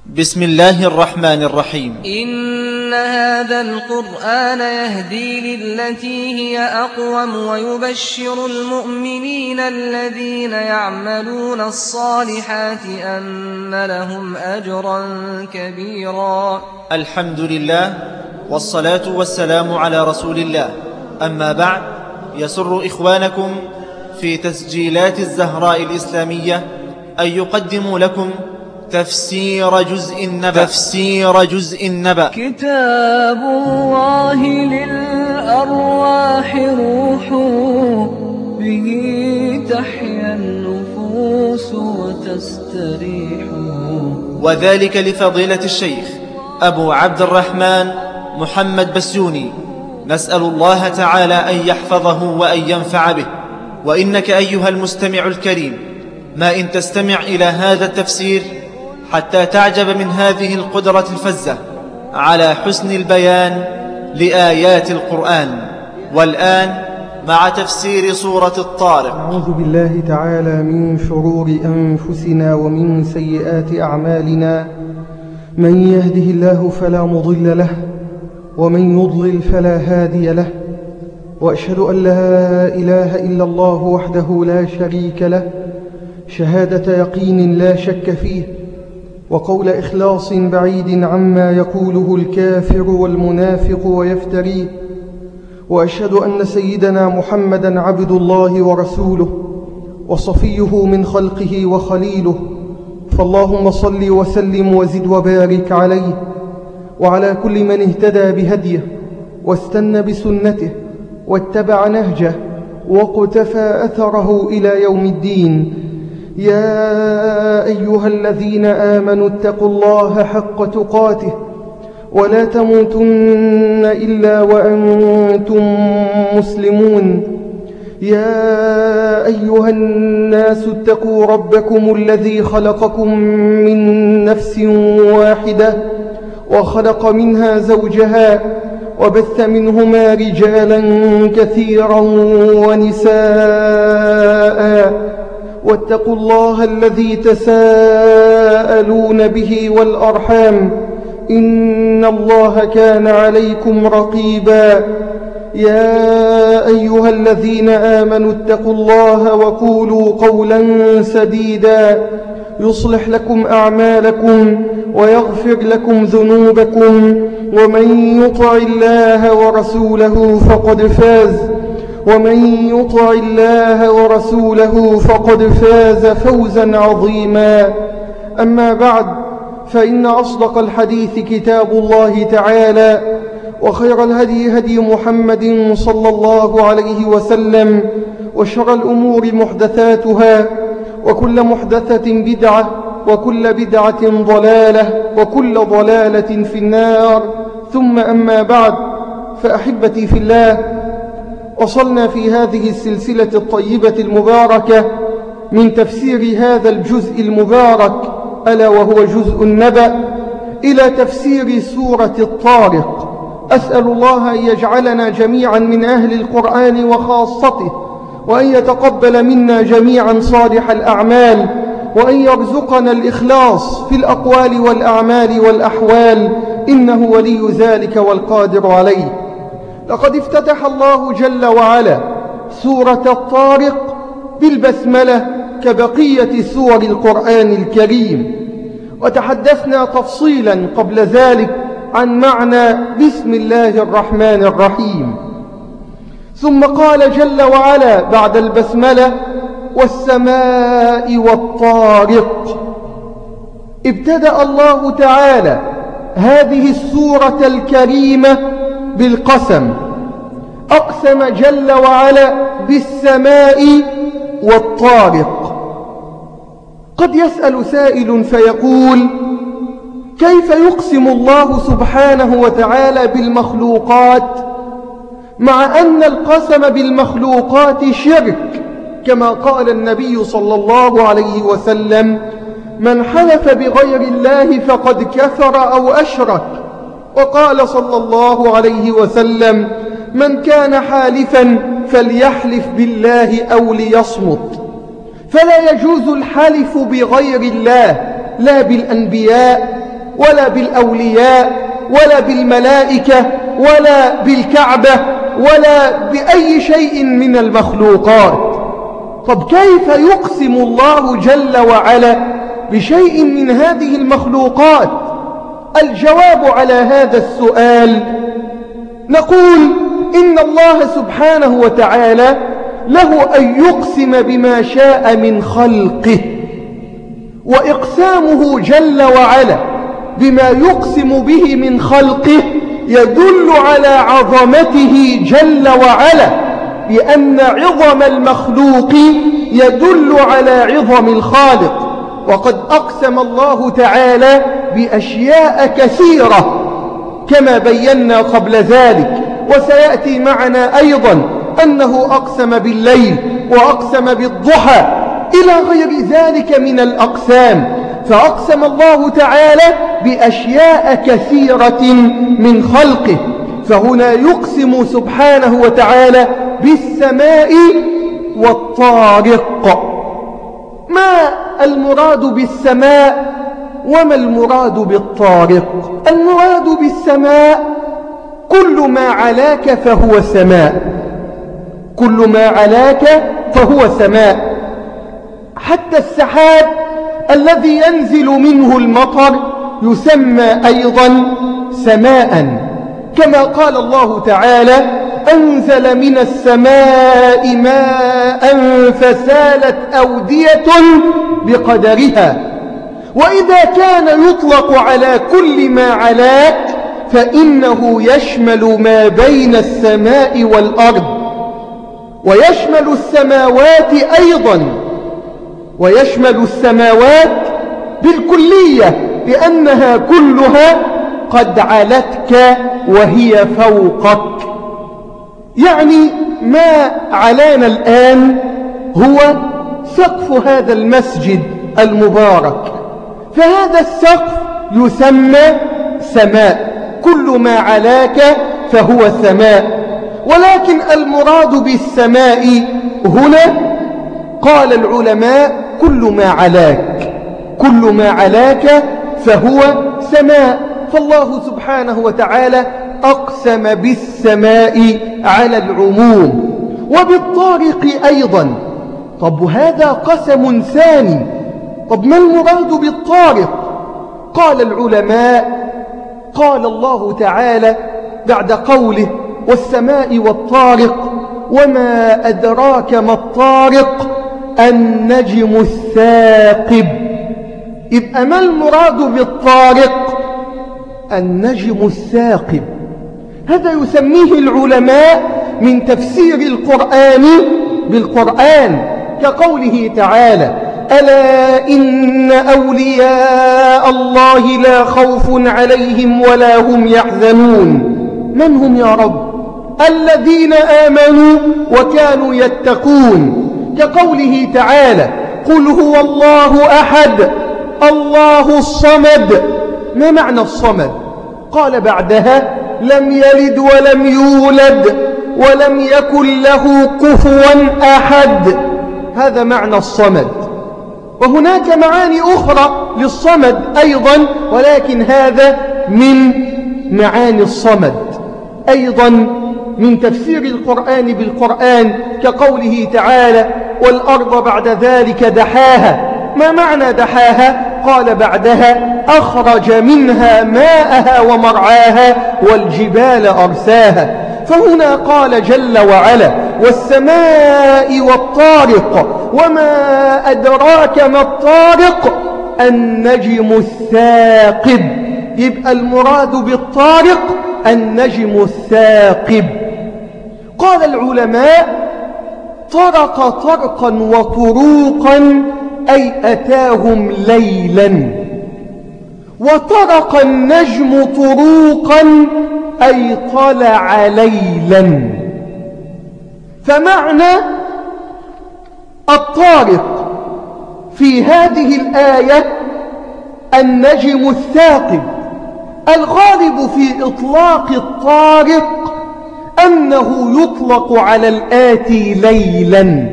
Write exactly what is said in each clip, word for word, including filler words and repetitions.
بسم الله الرحمن الرحيم. إن هذا القرآن يهدي للتي هي أقوم ويبشر المؤمنين الذين يعملون الصالحات أن لهم أجرا كبيرا. الحمد لله والصلاة والسلام على رسول الله. أما بعد، يسر إخوانكم في تسجيلات الزهراء الإسلامية أن يقدموا لكم تفسير جزء النبأ تفسير جزء النبأ كتاب الله للأرواح روح، به تحيا النفوس وتستريح. وذلك لفضيلة الشيخ أبو عبد الرحمن محمد بسيوني، نسأل الله تعالى أن يحفظه وأن ينفع به. وإنك أيها المستمع الكريم ما إن تستمع إلى هذا التفسير حتى تعجب من هذه القدرة الفزة على حسن البيان لآيات القرآن. والآن مع تفسير سورة الطارق. أعوذ بالله تعالى من شرور أنفسنا ومن سيئات أعمالنا، من يهده الله فلا مضل له ومن يضلل فلا هادي له، وأشهد أن لا إله إلا الله وحده لا شريك له شهادة يقين لا شك فيه، وقول إخلاص بعيد عما يقوله الكافر والمنافق ويفتريه. وأشهد أن سيدنا محمدًا عبد الله ورسوله وصفيه من خلقه وخليله، فاللهم صل وسلم وزد وبارك عليه وعلى كل من اهتدى بهديه واستنى بسنته واتبع نهجه وقتفى أثره إلى يوم الدين. يا أيها الذين آمنوا اتقوا الله حق تقاته ولا تموتن إلا وأنتم مسلمون. يا أيها الناس اتقوا ربكم الذي خلقكم من نفس واحدة وخلق منها زوجها وبث منهما رجالا كثيرا ونساء، واتقوا الله الذي تساءلون به والأرحام، إن الله كان عليكم رقيبا. يا أيها الذين آمنوا اتقوا الله وقولوا قولا سديدا يصلح لكم أعمالكم ويغفر لكم ذنوبكم، ومن يطع الله ورسوله فقد فاز ومن يطع الله ورسوله فقد فاز فوزا عظيما. أما بعد، فإن أصدق الحديث كتاب الله تعالى، وخير الهدي هدي محمد صلى الله عليه وسلم، وشر الأمور محدثاتها، وكل محدثة بدعة، وكل بدعة ضلالة، وكل ضلالة في النار. ثم أما بعد، فأحبتي في الله، وصلنا في هذه السلسلة الطيبة المباركة من تفسير هذا الجزء المبارك ألا وهو جزء النبأ إلى تفسير سورة الطارق. أسأل الله أن يجعلنا جميعا من أهل القرآن وخاصته، وأن يتقبل منا جميعا صالح الأعمال، وأن يرزقنا الإخلاص في الأقوال والأعمال والأحوال، إنه ولي ذلك والقادر عليه. لقد افتتح الله جل وعلا سورة الطارق بالبسملة كبقية سور القرآن الكريم، وتحدثنا تفصيلا قبل ذلك عن معنى بسم الله الرحمن الرحيم. ثم قال جل وعلا بعد البسملة: والسماء والطارق. ابتدأ الله تعالى هذه السورة الكريمة بالقسم، أقسم جل وعلا بالسماء والطارق. قد يسأل سائل فيقول: كيف يقسم الله سبحانه وتعالى بالمخلوقات مع أن القسم بالمخلوقات شرك؟ كما قال النبي صلى الله عليه وسلم: من حلف بغير الله فقد كفر أو أشرك. وقال صلى الله عليه وسلم: من كان حالفا فليحلف بالله أو ليصمت. فلا يجوز الحلف بغير الله، لا بالأنبياء ولا بالأولياء ولا بالملائكة ولا بالكعبة ولا بأي شيء من المخلوقات. طب كيف يقسم الله جل وعلا بشيء من هذه المخلوقات؟ الجواب على هذا السؤال نقول إن الله سبحانه وتعالى له أن يقسم بما شاء من خلقه، وإقسامه جل وعلا بما يقسم به من خلقه يدل على عظمته جل وعلا، لأن عظم المخلوق يدل على عظم الخالق. وقد أقسم الله تعالى بأشياء كثيرة كما بينا قبل ذلك، وسيأتي معنا أيضا أنه أقسم بالليل وأقسم بالضحى إلى غير ذلك من الأقسام. فأقسم الله تعالى بأشياء كثيرة من خلقه. فهنا يقسم سبحانه وتعالى بالسماء والطارق. ما المراد بالسماء وما المراد بالطارق؟ المراد بالسماء كل ما علاك فهو سماء، كل ما علاك فهو سماء. حتى السحاب الذي ينزل منه المطر يسمى أيضا سماء، كما قال الله تعالى: أنزل من السماء ماء فسالت أودية بقدرها. وإذا كان يطلق على كل ما علاك فإنه يشمل ما بين السماء والأرض، ويشمل السماوات أيضا، ويشمل السماوات بالكلية، لأنها كلها قد علتك وهي فوقك. يعني ما علانا الآن هو سقف هذا المسجد المبارك، فهذا السقف يسمى سماء، كل ما علاك فهو سماء. ولكن المراد بالسماء هنا قال العلماء كل ما علاك، كل ما علاك فهو سماء. فالله سبحانه وتعالى أقسم بالسماء على العموم وبالطارق أيضا. طب هذا قسم ثاني. طب ما المراد بالطارق؟ قال العلماء قال الله تعالى بعد قوله: والسماء والطارق وما أدراك ما الطارق النجم الثاقب. يبقى ما المراد بالطارق؟ النجم الثاقب. هذا يسميه العلماء من تفسير القرآن بالقرآن، كقوله تعالى: ألا إن أولياء الله لا خوف عليهم ولا هم يحزنون. من هم يا رب؟ الذين آمنوا وكانوا يتقون، كقوله تعالى: قل هو الله أحد الله الصمد. ما معنى الصمد؟ قال بعدها: لم يلد ولم يولد ولم يكن له كفوا أحد. هذا معنى الصمد. وهناك معاني أخرى للصمد أيضا، ولكن هذا من معاني الصمد أيضا من تفسير القرآن بالقرآن، كقوله تعالى: والأرض بعد ذلك دحاها. ما معنى دحاها؟ قال بعدها: أخرج منها ماءها ومرعاها والجبال أرساها. فهنا قال جل وعلا: والسماء والطارق وما أدراك ما الطارق النجم الثاقب. يبقى المراد بالطارق النجم الثاقب. قال العلماء: طرق طرقا وطروقا أي أتاهم ليلا، وطرق النجم طروقا أي طلع ليلا. فمعنى الطارق في هذه الآية النجم الثاقب. الغالب في إطلاق الطارق أنه يطلق على الآتي ليلا،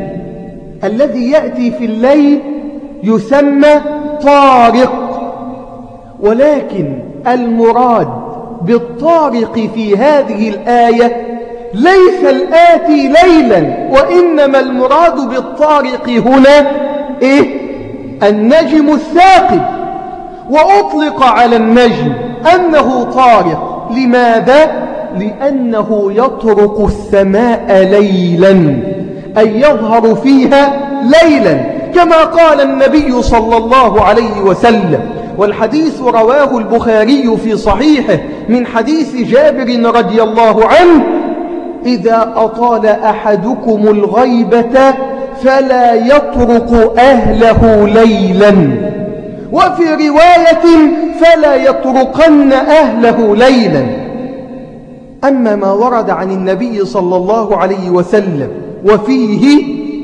الذي يأتي في الليل يسمى طارق. ولكن المراد بالطارق في هذه الآية ليس الآتي ليلا، وإنما المراد بالطارق هنا إيه؟ النجم الثاقب. وأطلق على النجم أنه طارق، لماذا؟ لأنه يطرق السماء ليلا، أي يظهر فيها ليلا، كما قال النبي صلى الله عليه وسلم. والحديث رواه البخاري في صحيحه من حديث جابر رضي الله عنه: إذا أطال أحدكم الغيبة فلا يطرق أهله ليلا، وفي رواية فلا يطرقن أهله ليلا. أما ما ورد عن النبي صلى الله عليه وسلم وفيه: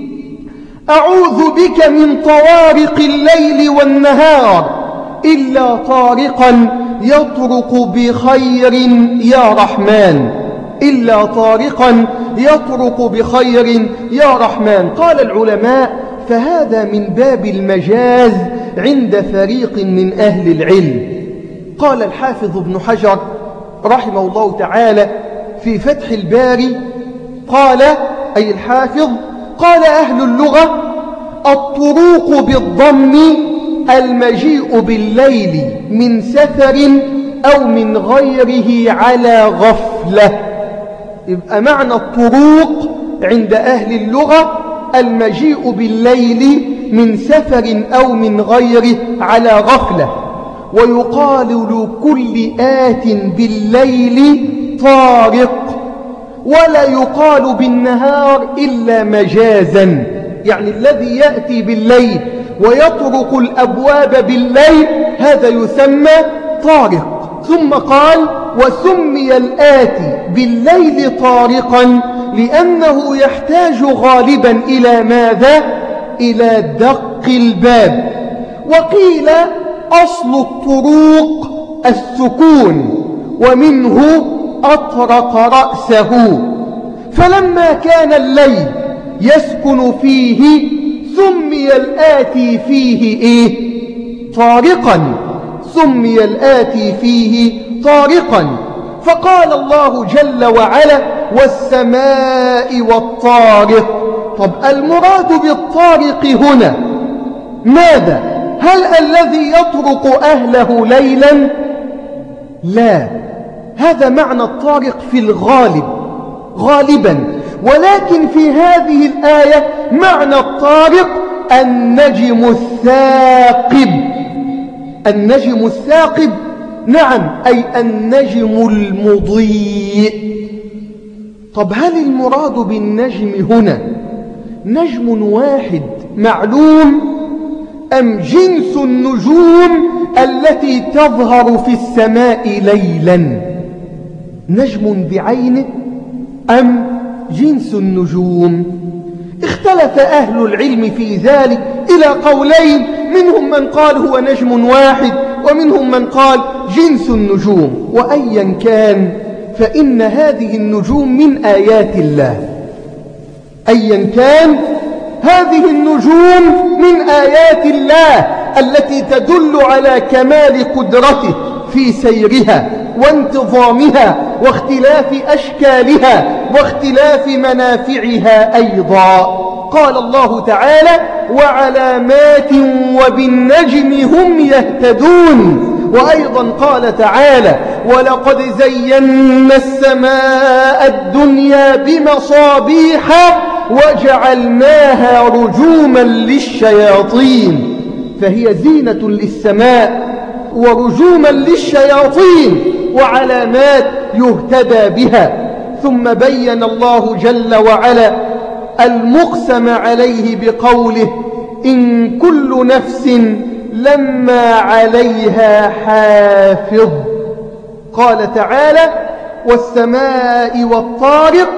أعوذ بك من طوارق الليل والنهار إلا طارقا يطرق بخير يا رحمن، إلا طارقا يطرق بخير يا رحمن. قال العلماء: فهذا من باب المجاز عند فريق من أهل العلم. قال الحافظ ابن حجر رحمه الله تعالى في فتح الباري، قال أي الحافظ: قال أهل اللغة: الطروق بالضم المجيء بالليل من سفر أو من غيره على غفلة. يبقى معنى الطروق عند أهل اللغة المجيء بالليل من سفر أو من غيره على غفلة. ويقال لكل آت بالليل طارق، ولا يقال بالنهار إلا مجازا، يعني الذي يأتي بالليل ويطرق الأبواب بالليل هذا يسمى طارق. ثم قال: وسمي الآتي بالليل طارقا لأنه يحتاج غالبا إلى ماذا؟ إلى دق الباب. وقيل: أصل الطروق السكون، ومنه أطرق رأسه، فلما كان الليل يسكن فيه سمي الآتي فيه إيه؟ طارقا، سمي الآتي فيه طارقا. فقال الله جل وعلا: والسماء والطارق. طب المراد بالطارق هنا ماذا؟ هل الذي يطرق أهله ليلا؟ لا، هذا معنى الطارق في الغالب غالبا، ولكن في هذه الآية معنى الطارق النجم الثاقب. النجم الثاقب، نعم، أي النجم المضيء. طب هل المراد بالنجم هنا نجم واحد معلوم، أم جنس النجوم التي تظهر في السماء ليلا؟ نجم بعينه أم جنس النجوم؟ اختلف أهل العلم في ذلك إلى قولين، منهم من قال هو نجم واحد، ومنهم من قال جنس النجوم. وأيا كان فإن هذه النجوم من آيات الله، أيا كان هذه النجوم من آيات الله التي تدل على كمال قدرته في سيرها وانتظامها واختلاف أشكالها واختلاف منافعها أيضا. قال الله تعالى: وعلامات وبالنجم هم يهتدون. وأيضا قال تعالى: ولقد زينا السماء الدنيا بمصابيح وجعلناها رجوما للشياطين. فهي زينة للسماء ورجوما للشياطين وعلامات يهتدى بها. ثم بين الله جل وعلا المقسم عليه بقوله: إن كل نفس لما عليها حافظ. قال تعالى: والسماء والطارق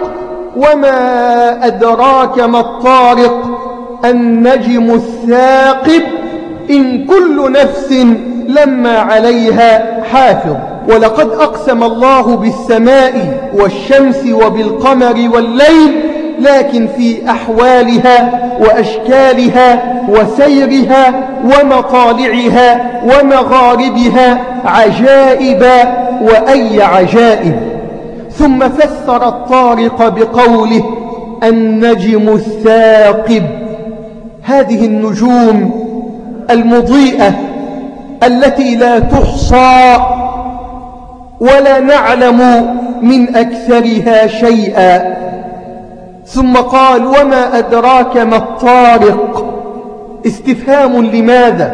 وما أدراك ما الطارق النجم الثاقب إن كل نفس لما عليها حافظ. ولقد أقسم الله بالسماء والشمس وبالقمر والليل، لكن في أحوالها وأشكالها وسيرها ومطالعها ومغاربها عجائب وأي عجائب. ثم فسر الطارق بقوله النجم الثاقب، هذه النجوم المضيئة التي لا تحصى ولا نعلم من أكثرها شيئا. ثم قال وما أدراك ما الطارق، استفهام لماذا؟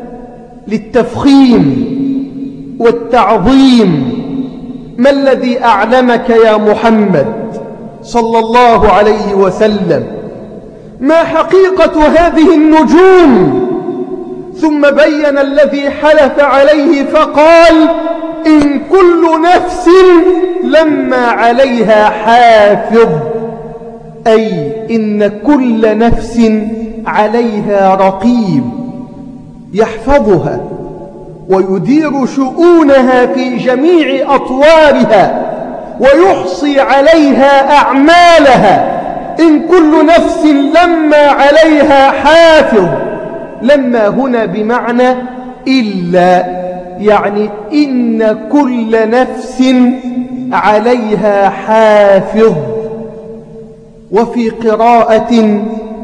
للتفخيم والتعظيم. ما الذي أعلمك يا محمد صلى الله عليه وسلم؟ ما حقيقة هذه النجوم؟ ثم بين الذي حلف عليه فقال إن كل نفس لما عليها حافظ، أي إن كل نفس عليها رقيب يحفظها ويدير شؤونها في جميع أطوارها ويحصي عليها أعمالها. إن كل نفس لما عليها حافظ، لما هنا بمعنى إلا، يعني إن كل نفس عليها حافظ. وفي قراءة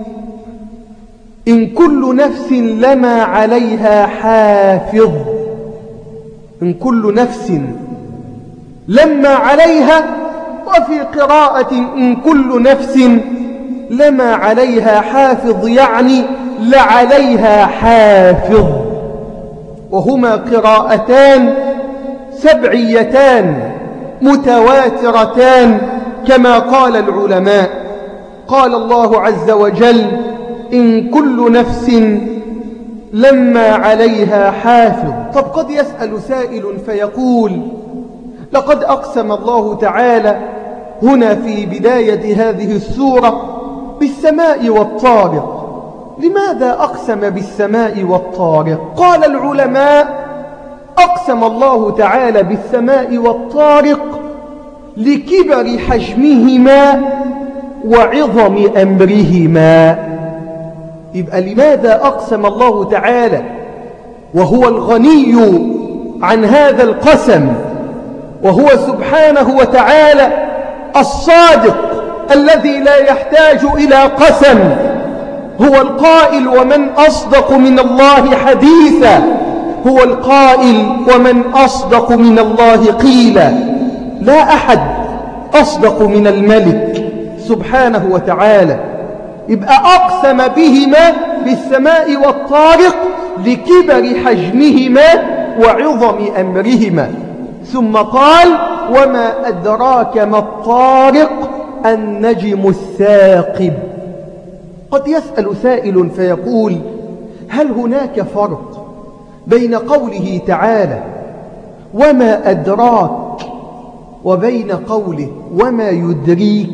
إن كل نفس لما عليها حافظ، إن كل نفس لما عليها. وفي قراءة إن كل نفس لما عليها حافظ، يعني لعليها حافظ. وهما قراءتان سبعيتان متواترتان كما قال العلماء. قال الله عز وجل إن كل نفس لما عليها حافظ. طب قد يسأل سائل فيقول لقد أقسم الله تعالى هنا في بداية هذه السورة بالسماء والطارق، لماذا أقسم بالسماء والطارق؟ قال العلماء أقسم الله تعالى بالسماء والطارق لكبر حجمهما وعظم أمرهما. يبقى لماذا أقسم الله تعالى وهو الغني عن هذا القسم، وهو سبحانه وتعالى الصادق الذي لا يحتاج إلى قسم، هو القائل ومن أصدق من الله حديثا، هو القائل ومن أصدق من الله قيلا، لا أحد أصدق من الملك سبحانه وتعالى. يبقى أقسم بهما بالسماء والطارق لكبر حجمهما وعظم أمرهما. ثم قال وما أدراك ما الطارق النجم الثاقب. قد يسأل سائل فيقول هل هناك فرق بين قوله تعالى وما أدراك وبين قوله وما يدريك؟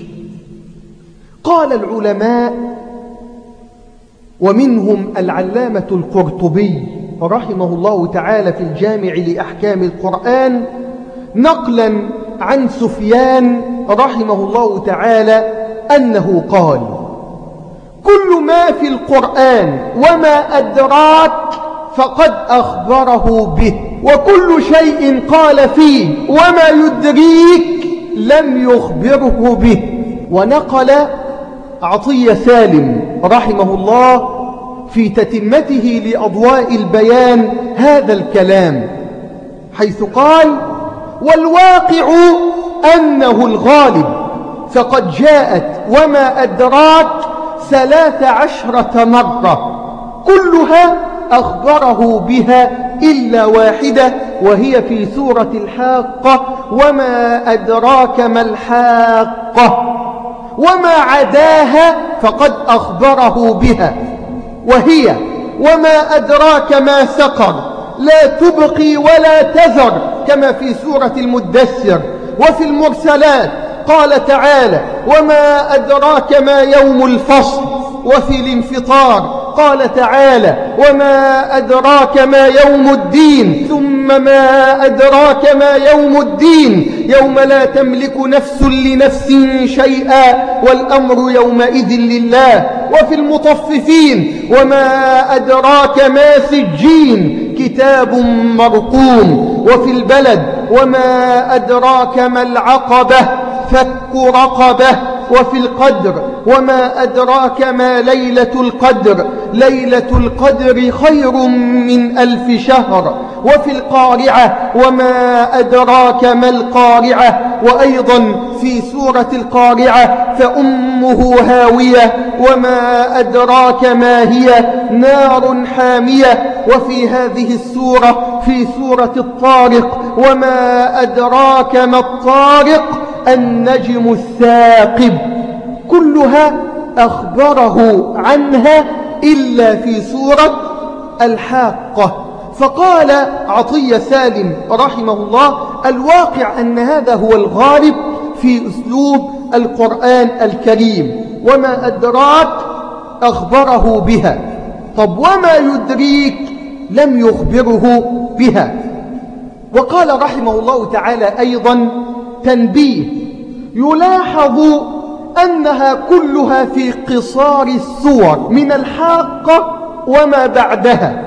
قال العلماء ومنهم العلامة القرطبي رحمه الله تعالى في الجامع لأحكام القرآن نقلا عن سفيان رحمه الله تعالى أنه قال كل ما في القرآن وما أدراك فقد أخبره به، وكل شيء قال فيه وما يدريك لم يخبره به. ونقل عطية سالم رحمه الله في تتمته لأضواء البيان هذا الكلام، حيث قال والواقع أنه الغالب، فقد جاءت وما أدراك ثلاث عشرة مرة كلها أخبره بها إلا واحدة، وهي في سورة الحاقة وما أدراك ما الحاقة، وما عداها فقد أخبره بها، وهي وما أدراك ما سقر لا تبقي ولا تذر كما في سورة المدثر. وفي المرسلات قال تعالى وما أدراك ما يوم الفصل. وفي الانفطار قال تعالى وما أدراك ما يوم الدين، ثم ما أدراك ما يوم الدين يوم لا تملك نفس لنفس شيئا والأمر يومئذ لله. وفي المطففين وما أدراك ما سجين، كتاب مرقوم. وفي البلد وما أدراك ما العقبة فك رقبة. وفي القدر وما أدراك ما ليلة القدر ليلة القدر خير من ألف شهر. وفي القارعة وما أدراك ما القارعة. وأيضا في سورة القارعة فأمه هاوية وما أدراك ما هي نار حامية. وفي هذه السورة في سورة الطارق وما أدراك ما الطارق النجم الثاقب. كلها أخبره عنها إلا في سورة الحاقة. فقال عطية سالم رحمه الله الواقع أن هذا هو الغالب في أسلوب القرآن الكريم. وما أدراك أخبره بها. طب وما يدريك لم يخبره بها. وقال رحمه الله تعالى أيضا تنبيه يلاحظ أنها كلها في قصار السور من الحاقة وما بعدها.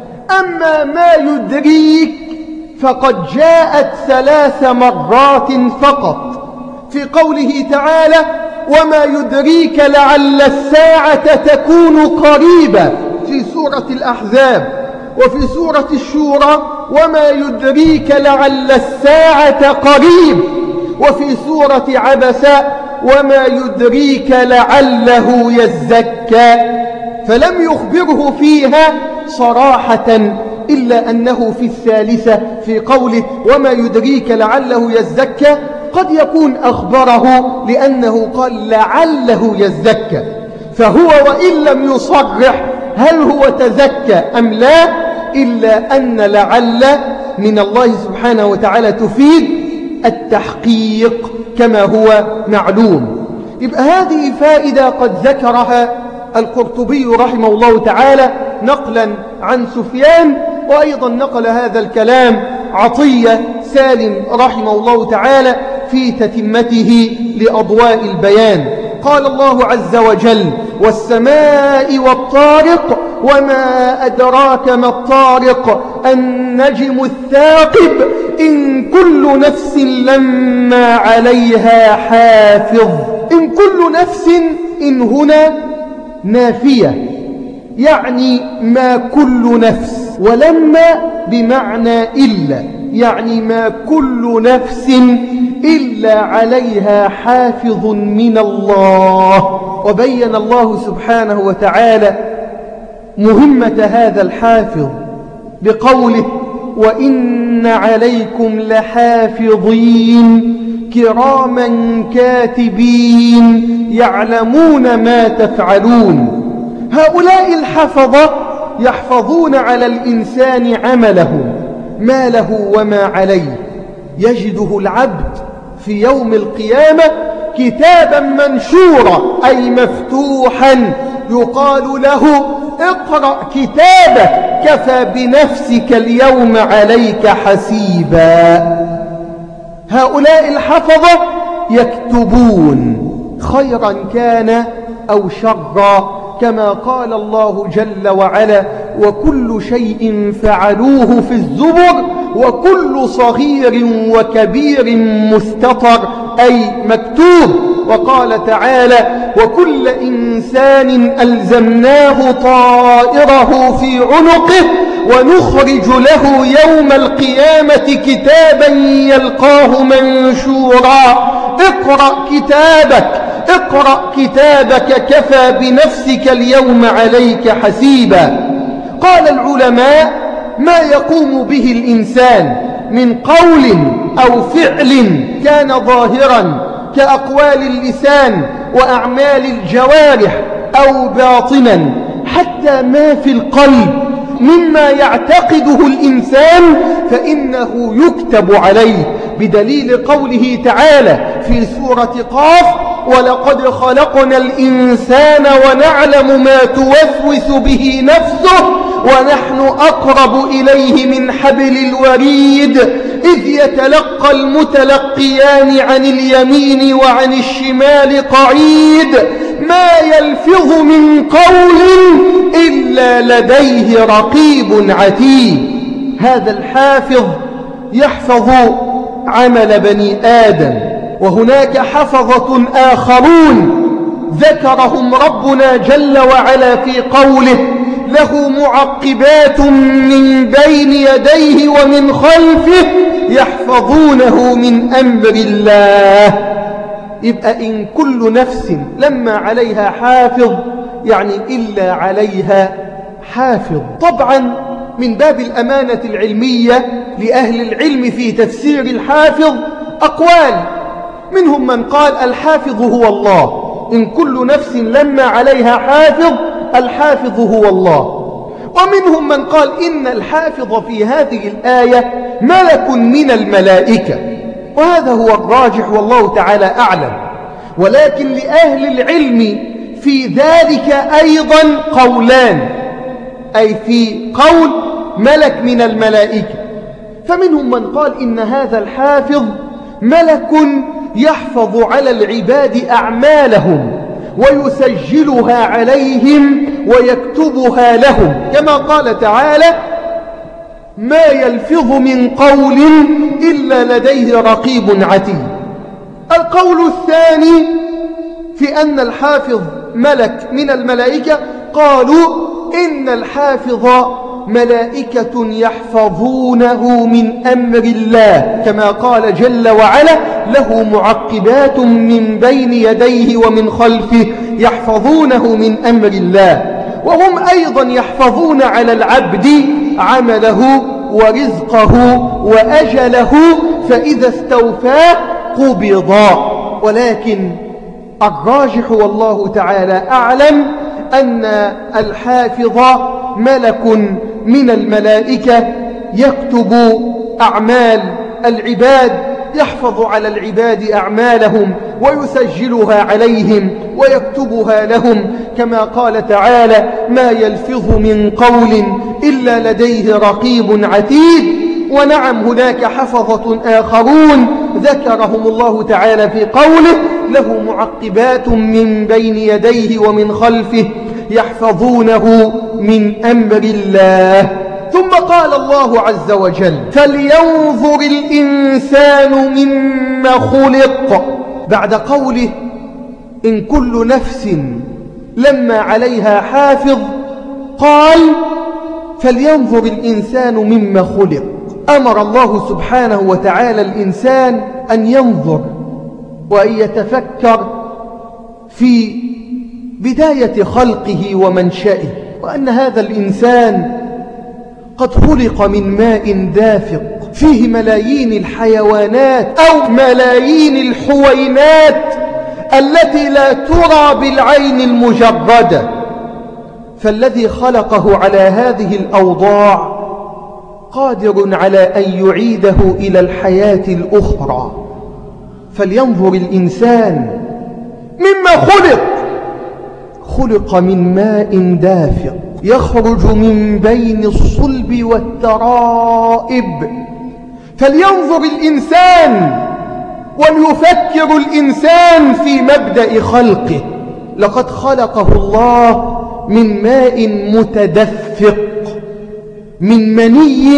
أما ما يدريك فقد جاءت ثلاث مرات فقط في قوله تعالى وما يدريك لعل الساعة تكون قريبة في سورة الأحزاب. وفي سورة الشورى وما يدريك لعل الساعة قريب. وفي سورة عبس وما يدريك لعله يزكى. فلم يخبره فيها صراحة إلا أنه في الثالثة في قوله وما يدريك لعله يزكى قد يكون أخبره لأنه قال لعله يزكى. فهو وإن لم يصرح هل هو تزكى أم لا إلا أن لعل من الله سبحانه وتعالى تفيد التحقيق كما هو معلوم. يبقى هذه فائدة قد ذكرها القرطبي رحمه الله تعالى نقلا عن سفيان. وأيضا نقل هذا الكلام عطية سالم رحمه الله تعالى في تتمته لأضواء البيان. قال الله عز وجل والسماء والطارق وما أدراك ما الطارق النجم الثاقب إن كل نفس لما عليها حافظ. إن كل نفس إن هنا نافية يعني ما كل نفس. ولما بمعنى إلا يعني ما كل نفس إلا عليها حافظ من الله. وبين الله سبحانه وتعالى مهمة هذا الحافظ بقوله وإن عليكم لحافظين كراما كاتبين يعلمون ما تفعلون. هؤلاء الحفظة يحفظون على الإنسان عمله ما له وما عليه. يجده العبد في يوم القيامة كتابا منشورا أي مفتوحا يقال له اقرأ كتابك كفى بنفسك اليوم عليك حسيبا. هؤلاء الحفظة يكتبون خيرا كان أو شرا كما قال الله جل وعلا وكل شيء فعلوه في الزبر وكل صغير وكبير مستطر أي مكتوب. وقال تعالى وكل إنسان ألزمناه طائره في عنقه ونخرج له يوم القيامة كتابا يلقاه منشورا. اقرأ كتابك اقرأ كتابك كفى بنفسك اليوم عليك حسيبا. قال العلماء ما يقوم به الإنسان من قول أو فعل كان ظاهرا كأقوال اللسان وأعمال الجوارح أو باطنا حتى ما في القلب مما يعتقده الإنسان فإنه يكتب عليه بدليل قوله تعالى في سورة قاف ولقد خلقنا الإنسان ونعلم ما توسوس به نفسه ونحن أقرب إليه من حبل الوريد إذ يتلقى المتلقيان عن اليمين وعن الشمال قعيد ما يلفظ من قول إلا لديه رقيب عتيد. هذا الحافظ يحفظ عمل بني آدم، وهناك حفظة آخرون ذكرهم ربنا جل وعلا في قوله: له معقبات من بين يديه ومن خلفه يحفظونه من أمر الله. يبقى إن كل نفس لما عليها حافظ يعني إلا عليها حافظ. طبعا من باب الأمانة العلمية لأهل العلم في تفسير الحافظ أقوال، منهم من قال الحافظ هو الله، إن كل نفس لما عليها حافظ الحافظ هو الله. ومنهم من قال إن الحافظ في هذه الآية ملك من الملائكة، وهذا هو الراجح والله تعالى أعلم. ولكن لأهل العلم في ذلك أيضا قولان، أي في قول ملك من الملائكة، فمنهم من قال إن هذا الحافظ ملك يحفظ على العباد أعمالهم ويسجلها عليهم ويكتبها لهم، كما قال تعالى: ما يلفظ من قول إلا لديه رقيب عتيد. القول الثاني في أن الحافظ ملك من الملائكة، قالوا إن الحافظ ملائكة يحفظونه من أمر الله، كما قال جل وعلا: له معقبات من بين يديه ومن خلفه يحفظونه من أمر الله. وهم أيضا يحفظون على العبد عمله ورزقه وأجله، فإذا استوفاه قبضا. ولكن الراجح والله تعالى أعلم أن الحافظ ملك من الملائكة يكتب أعمال العباد، يحفظ على العباد أعمالهم ويسجلها عليهم ويكتبها لهم، كما قال تعالى: ما يلفظ من قول إلا لديه رقيب عتيد. ونعم هناك حفظة آخرون ذكرهم الله تعالى في قوله: له معقبات من بين يديه ومن خلفه يحفظونه من أمر الله. ثم قال الله عز وجل: فلينظر الإنسان مما خلق. بعد قوله إن كل نفس لما عليها حافظ، قال: فلينظر الإنسان مما خلق. أمر الله سبحانه وتعالى الإنسان أن ينظر وأن يتفكر في بداية خلقه ومنشئه، وأن هذا الإنسان قد خلق من ماء دافق فيه ملايين الحيوانات أو ملايين الحوينات التي لا ترى بالعين المجردة، فالذي خلقه على هذه الأوضاع قادر على أن يعيده إلى الحياة الأخرى. فلينظر الإنسان مما خلق، خلق من ماء دافق يخرج من بين الصلب والترائب. فلينظر الإنسان وليفكر الإنسان في مبدأ خلقه. لقد خلقه الله من ماء متدفق، من مني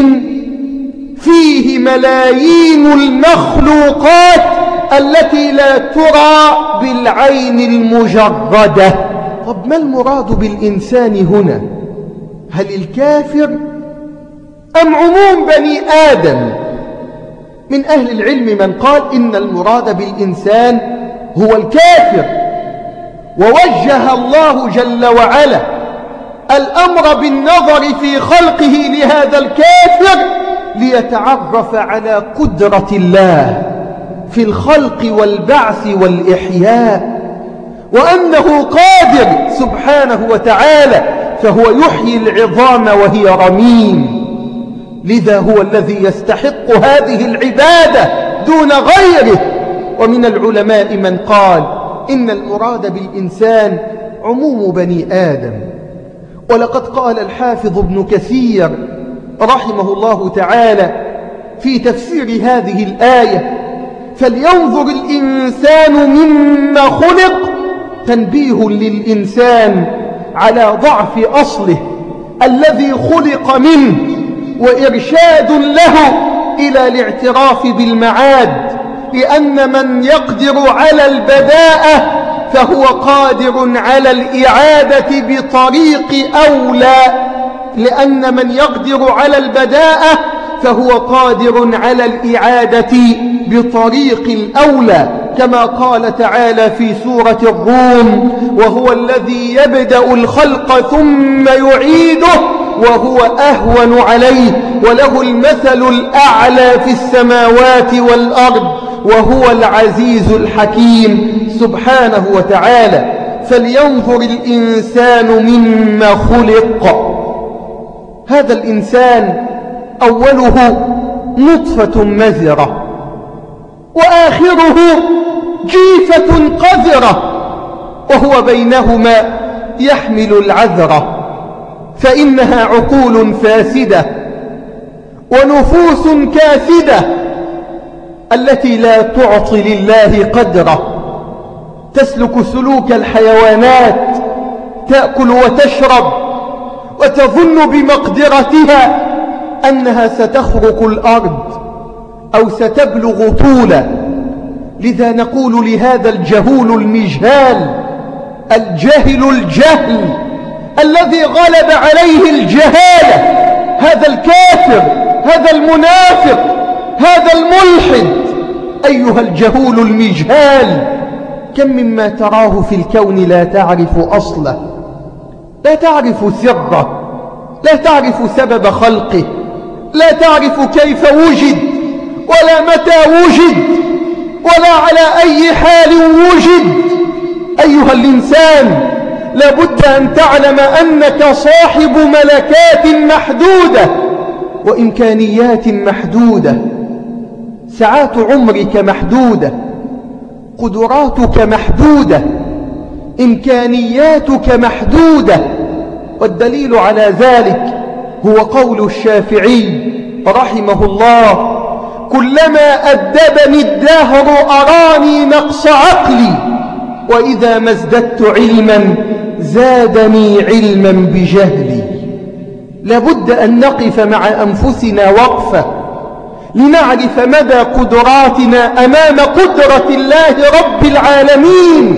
فيه ملايين المخلوقات التي لا ترى بالعين المجردة. طب ما المراد بالإنسان هنا؟ هل الكافر أم عموم بني آدم؟ من أهل العلم من قال إن المراد بالإنسان هو الكافر، ووجه الله جل وعلا الأمر بالنظر في خلقه لهذا الكافر ليتعرف على قدرة الله في الخلق والبعث والإحياء، وأنه قادر سبحانه وتعالى، فهو يحيي العظام وهي رميم. لذا هو الذي يستحق هذه العبادة دون غيره. ومن العلماء من قال إن المراد بالإنسان عموم بني آدم. ولقد قال الحافظ ابن كثير رحمه الله تعالى في تفسير هذه الآية: فلينظر الإنسان مما خلق، تنبيه للإنسان على ضعف أصله الذي خلق منه، وإرشاد له إلى الاعتراف بالمعاد، لأن من يقدر على البداءة فهو قادر على الإعادة بطريق أولى، لأن من يقدر على البداءة فهو قادر على الإعادة بطريق الأولى، كما قال تعالى في سورة الروم: وهو الذي يبدأ الخلق ثم يعيده وهو أهون عليه وله المثل الأعلى في السماوات والأرض وهو العزيز الحكيم سبحانه وتعالى. فلينظر الإنسان مما خلق. هذا الإنسان أوله نطفة مذرة وآخره جيفة قذرة، وهو بينهما يحمل العذرة، فإنها عقول فاسدة ونفوس كاسدة التي لا تعطي لله قدره، تسلك سلوك الحيوانات، تأكل وتشرب وتظن بمقدرتها أنها ستخرق الأرض أو ستبلغ طولا. لذا نقول لهذا الجهول المجهال، الجهل الجهل الذي غلب عليه الجهالة، هذا الكافر، هذا المنافق، هذا الملحد، أيها الجهول المجهال، كم مما تراه في الكون لا تعرف أصله، لا تعرف سره، لا تعرف سبب خلقه، لا تعرف كيف وجد ولا متى وجد ولا على أي حال وجد. أيها الإنسان، لابد أن تعلم أنك صاحب ملكات محدودة وإمكانيات محدودة، ساعات عمرك محدودة، قدراتك محدودة، إمكانياتك محدودة. والدليل على ذلك هو قول الشافعي رحمه الله: كلما أدبني الدهر أراني نقص عقلي، وإذا ما ازددت علما زادني علما بجهلي. لابد أن نقف مع أنفسنا وقفة لنعرف مدى قدراتنا أمام قدرة الله رب العالمين.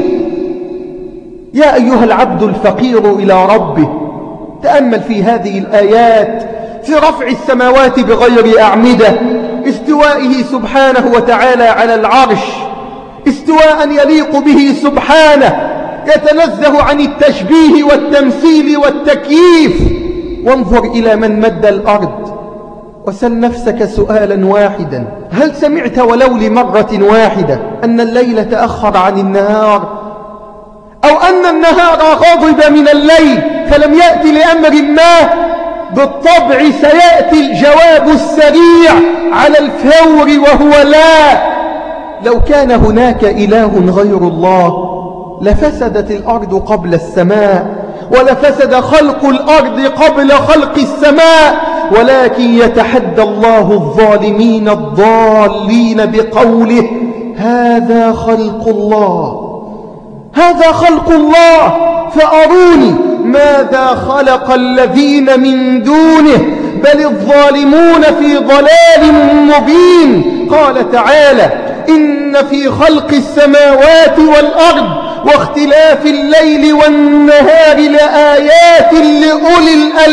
يا أيها العبد الفقير إلى ربه، تأمل في هذه الآيات في رفع السماوات بغير أعمدة، استوائه سبحانه وتعالى على العرش، استواء يليق به سبحانه، يتنزه عن التشبيه والتمثيل والتكييف. وانظر إلى من مد الأرض، وسل نفسك سؤالا واحدا: هل سمعت ولو لمرة واحدة أن الليل تأخر عن النهار، أو أن النهار غضب من الليل فلم يأتي لأمر ما؟ بالطبع سيأتي الجواب السريع على الفور، وهو لا. لو كان هناك إله غير الله لفسدت الأرض قبل السماء، ولفسد خلق الأرض قبل خلق السماء، ولكن يتحدى الله الظالمين الضالين بقوله: هذا خلق الله، هذا خلق الله، فأروني ماذا خلق الذين من دونه، بل الظالمون في ضلال مبين. قال تعالى: إن في خلق السماوات والأرض واختلاف الليل والنهار لآيات لأولي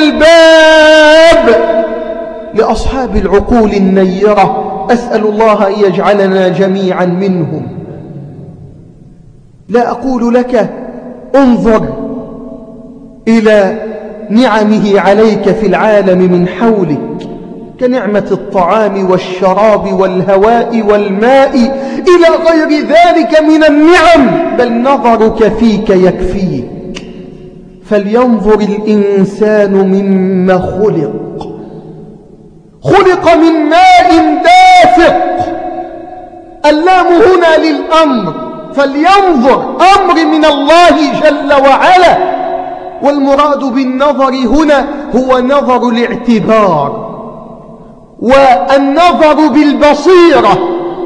الألباب، لأصحاب العقول النيرة. أسأل الله أن يجعلنا جميعا منهم. لا أقول لك انظر إلى نعمه عليك في العالم من حولك كنعمة الطعام والشراب والهواء والماء إلى غير ذلك من النعم، بل نظرك فيك يكفيك. فلينظر الإنسان مما خلق، خلق من ماء دافق. اللام هنا للأمر، فلينظر، أمر من الله جل وعلا. والمراد بالنظر هنا هو نظر الاعتبار والنظر بالبصيرة،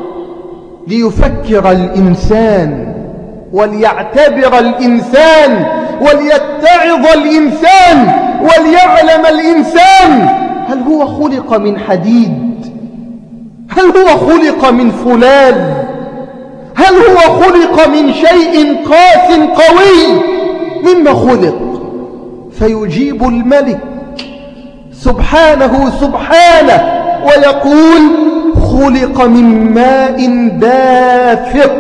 ليفكر الإنسان وليعتبر الإنسان وليتعظ الإنسان وليعلم الإنسان هل هو خلق من حديد؟ هل هو خلق من فولاذ؟ هل هو خلق من شيء قاس قوي؟ مما خلق؟ فيجيب الملك سبحانه سبحانه ويقول خلق من ماء دافق.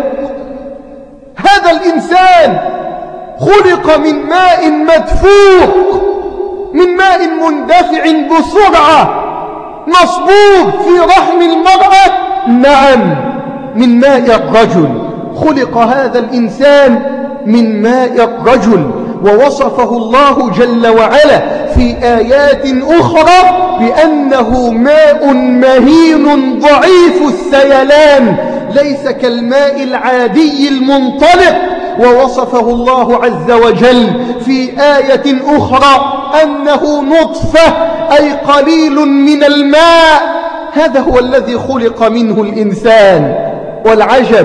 هذا الإنسان خلق من ماء مدفوق، من ماء مندفع بسرعة، مصبوب في رحم المرأة، نعم من ماء الرجل. خلق هذا الإنسان من ماء الرجل، ووصفه الله جل وعلا في آيات أخرى بأنه ماء مهين ضعيف السيلان، ليس كالماء العادي المنطلق. ووصفه الله عز وجل في آية أخرى أنه نطفة، أي قليل من الماء. هذا هو الذي خلق منه الإنسان. والعجب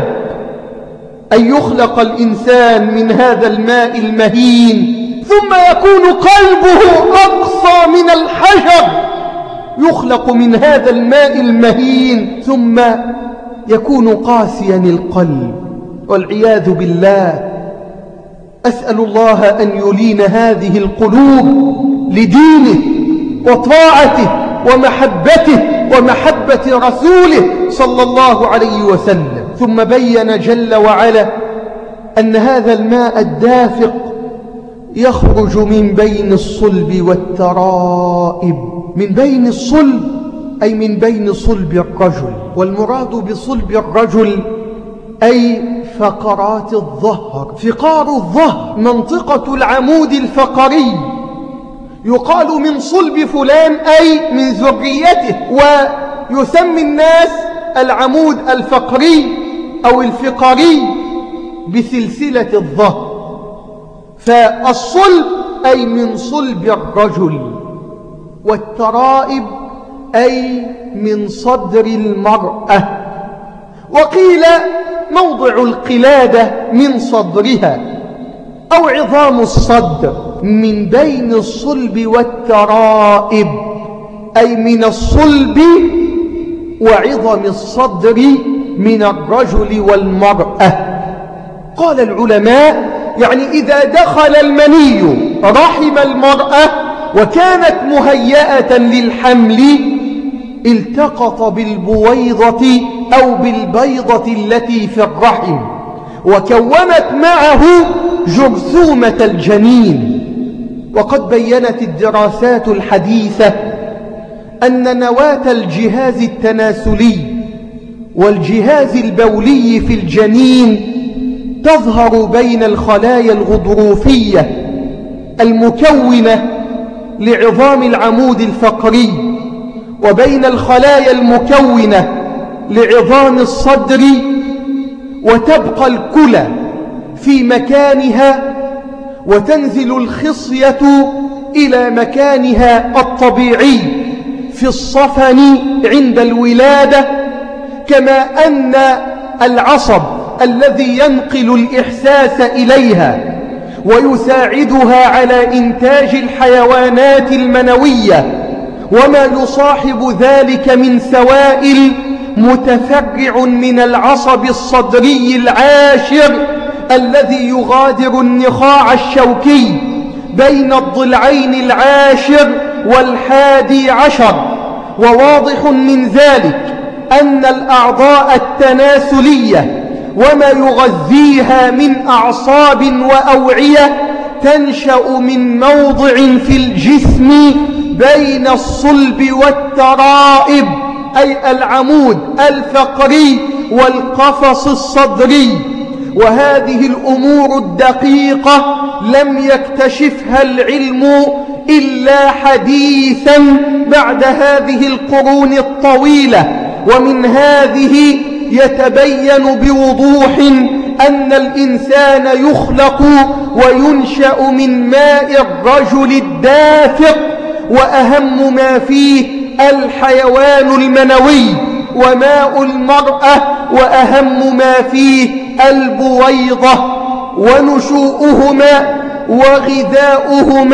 أن يخلق الإنسان من هذا الماء المهين ثم يكون قلبه أقصى من الحجر. يخلق من هذا الماء المهين ثم يكون قاسيا القلب والعياذ بالله. أسأل الله أن يلين هذه القلوب لدينه وطاعته ومحبته ومحبة رسوله صلى الله عليه وسلم. ثم بين جل وعلا أن هذا الماء الدافق يخرج من بين الصلب والترائب. من بين الصلب أي من بين صلب الرجل، والمراد بصلب الرجل أي فقرات الظهر. فقار الظهر منطقة العمود الفقري، يقال من صلب فلان أي من ذريته، ويسمي الناس العمود الفقري أو الفقري بسلسلة الظهر. فالصلب أي من صلب الرجل، والترائب أي من صدر المرأة. وقيل موضع القلادة من صدرها أو عظام الصدر. من بين الصلب والترائب أي من الصلب وعظم الصدر من الرجل والمرأة. قال العلماء يعني إذا دخل المني رحم المرأة وكانت مهيئة للحمل التقط بالبويضة أو بالبيضة التي في الرحم وكونت معه جرثومة الجنين. وقد بيّنت الدراسات الحديثة أن نواة الجهاز التناسلي والجهاز البولي في الجنين تظهر بين الخلايا الغضروفية المكونة لعظام العمود الفقري وبين الخلايا المكونة لعظام الصدر، وتبقى الكلى في مكانها وتنزل الخصية إلى مكانها الطبيعي في الصفن عند الولادة، كما أن العصب الذي ينقل الإحساس إليها ويساعدها على إنتاج الحيوانات المنوية وما يصاحب ذلك من سوائل متفرع من العصب الصدري العاشر الذي يغادر النخاع الشوكي بين الضلعين العاشر والحادي عشر. وواضح من ذلك أن الأعضاء التناسلية وما يغذيها من أعصاب وأوعية تنشأ من موضع في الجسم بين الصلب والترائب أي العمود الفقري والقفص الصدري. وهذه الأمور الدقيقة لم يكتشفها العلم إلا حديثا بعد هذه القرون الطويلة. ومن هذه يتبين بوضوح أن الإنسان يخلق وينشأ من ماء الرجل الدافق، وأهم ما فيه الحيوان المنوي، وماء المرأة وأهم ما فيه البويضة، ونشوؤهما وغذاؤهما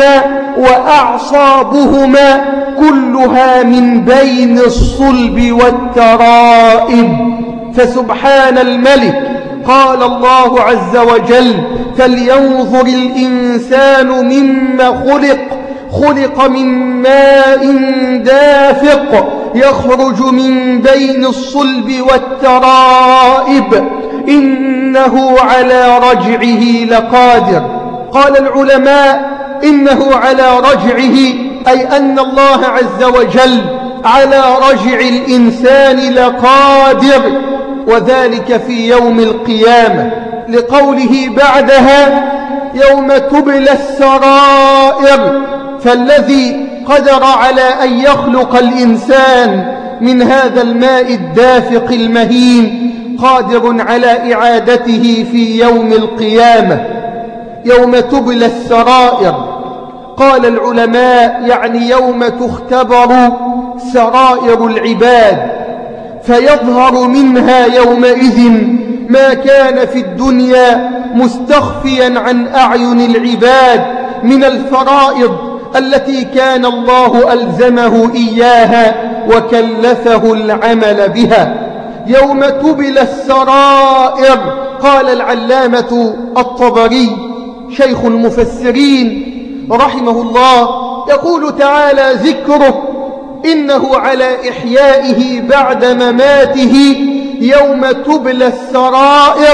وأعصابهما كلها من بين الصلب والترائب. فسبحان الملك. قال الله عز وجل: فلينظر الإنسان مما خلق خلق من ماء دافق يخرج من بين الصلب والترائب إنه على رجعه لقادر. قال العلماء: إنه على رجعه أي أن الله عز وجل على رجع الإنسان لقادر، وذلك في يوم القيامة، لقوله بعدها: يوم تبلى السرائر. فالذي قدر على أن يخلق الإنسان من هذا الماء الدافق المهين قادر على إعادته في يوم القيامة، يوم تبلى السرائر. قال العلماء: يعني يوم تختبر سرائر العباد، فيظهر منها يومئذ ما كان في الدنيا مستخفيا عن أعين العباد من الفرائض التي كان الله ألزمه إياها وكلفه العمل بها. يوم تبلى السرائر. قال العلامة الطبري شيخ المفسرين رحمه الله، يقول تعالى ذكره: إنه على إحيائه بعد مماته يوم تبلى السرائر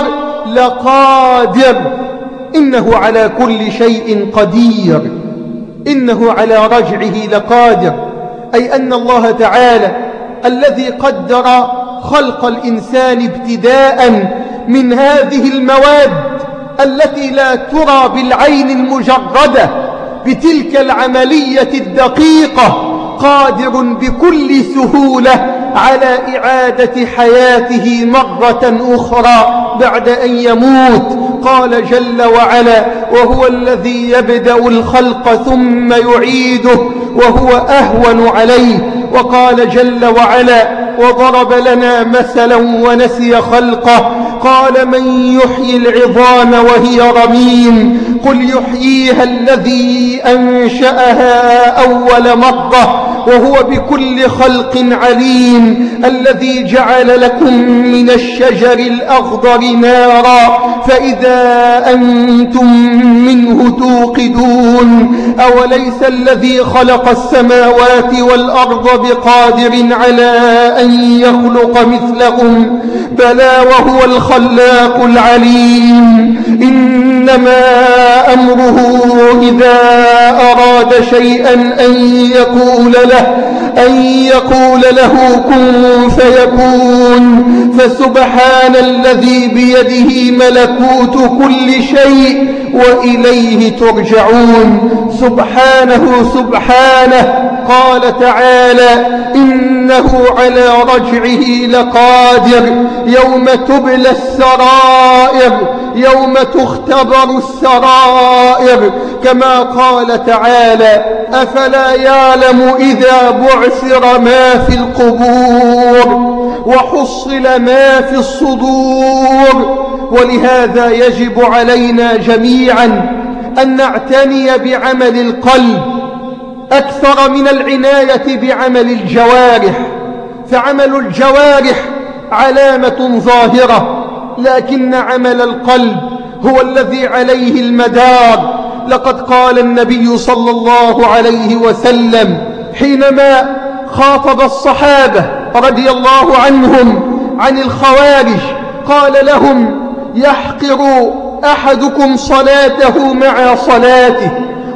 لقادر. إنه على كل شيء قدير، إنه على رجعه لقادر، أي أن الله تعالى الذي قدر خلق الإنسان ابتداء من هذه المواد التي لا ترى بالعين المجردة بتلك العملية الدقيقة، قادر بكل سهولة على إعادة حياته مرة أخرى بعد أن يموت. قال جل وعلا: وهو الذي يبدأ الخلق ثم يعيده وهو أهون عليه. وقال جل وعلا: وضرب لنا مثلا ونسي خلقه قال: من يحيي العظام وهي رميم قل يحييها الذي أنشأها أول مرة وهو بكل خلق عليم. الذي جعل لكم من الشجر الأخضر نارا فإذا أنتم منه توقدون. أوليس الذي خلق السماوات والأرض بقادر على أن يخلق مثلهم؟ بلى وهو الخلاق العليم. إنما أمره إذا أراد شيئا أن يقول له أن يقول له كن فيكون. فسبحان الذي بيده ملكوت كل شيء وإليه ترجعون. سبحانه سبحانه. قال تعالى: إنه على رجعه لقادر يوم تبلى السرائر، يوم تختبر السرائر، كما قال تعالى: أفلا يعلم إذا بعثر ما في القبور وحصل ما في الصدور. ولهذا يجب علينا جميعا أن نعتني بعمل القلب أكثر من العناية بعمل الجوارح، فعمل الجوارح علامة ظاهرة، لكن عمل القلب هو الذي عليه المدار. لقد قال النبي صلى الله عليه وسلم حينما خاطب الصحابة رضي الله عنهم عن الخوارج، قال لهم: يحقر أحدكم صلاته مع صلاته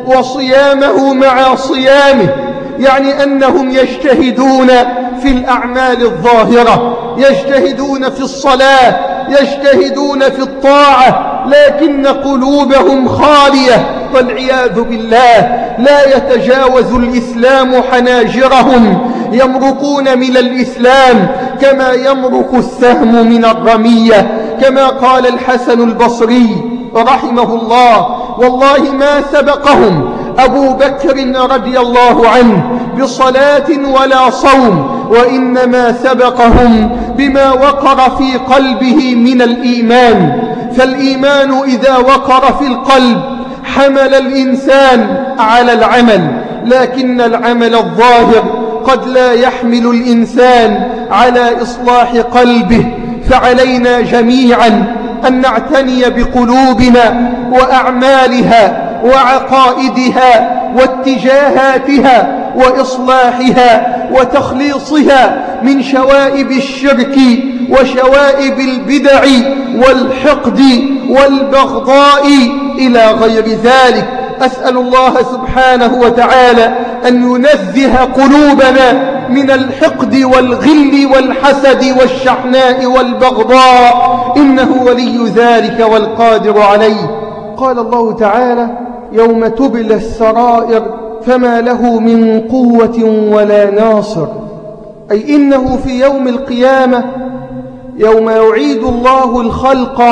وصيامه مع صيامه، يعني أنهم يجتهدون في الأعمال الظاهرة، يجتهدون في الصلاة، يجتهدون في الطاعة، لكن قلوبهم خالية والعياذ بالله. لا يتجاوز الإسلام حناجرهم، يمرقون من الإسلام كما يمرق السهم من الرمية، كما قال الحسن البصري رحمه الله: والله ما سبقهم أبو بكر رضي الله عنه بصلاة ولا صوم، وإنما سبقهم بما وقر في قلبه من الإيمان. فالإيمان إذا وقر في القلب حمل الإنسان على العمل، لكن العمل الظاهر قد لا يحمل الإنسان على إصلاح قلبه. فعلينا جميعا أن نعتني بقلوبنا وأعمالها وعقائدها واتجاهاتها وإصلاحها وتخليصها من شوائب الشرك وشوائب البدع والحقد والبغضاء إلى غير ذلك. أسأل الله سبحانه وتعالى أن ينزه قلوبنا من الحقد والغل والحسد والشحناء والبغضاء، إنه ولي ذلك والقادر عليه. قال الله تعالى: يوم تبلى السرائر فما له من قوة ولا ناصر، أي إنه في يوم القيامة يوم يعيد الله الخلق